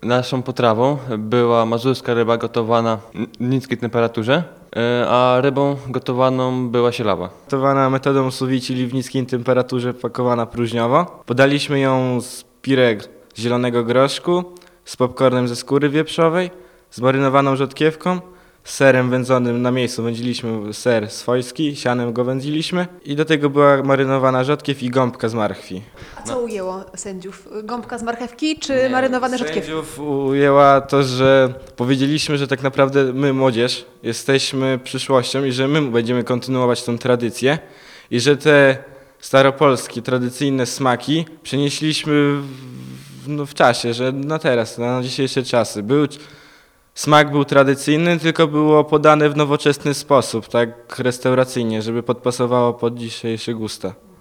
Naszą potrawą była mazurska ryba gotowana w niskiej temperaturze, a rybą gotowaną była sielawa. Gotowana metodą sous vide, czyli w niskiej temperaturze, pakowana próżniowo. Podaliśmy ją z pireg z zielonego groszku, z popcornem ze skóry wieprzowej, z marynowaną rzodkiewką, z serem wędzonym na miejscu. Wędziliśmy ser swojski, sianem go wędziliśmy i do tego była marynowana rzodkiew i gąbka z marchwi. A co ujęło sędziów? Gąbka z marchewki czy marynowane rzodkiewki? Sędziów ujęła to, że powiedzieliśmy, że tak naprawdę my, młodzież, jesteśmy przyszłością i że my będziemy kontynuować tą tradycję i że te staropolskie, tradycyjne smaki przenieśliśmy w czasie, że na teraz, na dzisiejsze czasy. Smak był tradycyjny, tylko było podane w nowoczesny sposób, tak restauracyjnie, żeby podpasowało pod dzisiejsze gusta.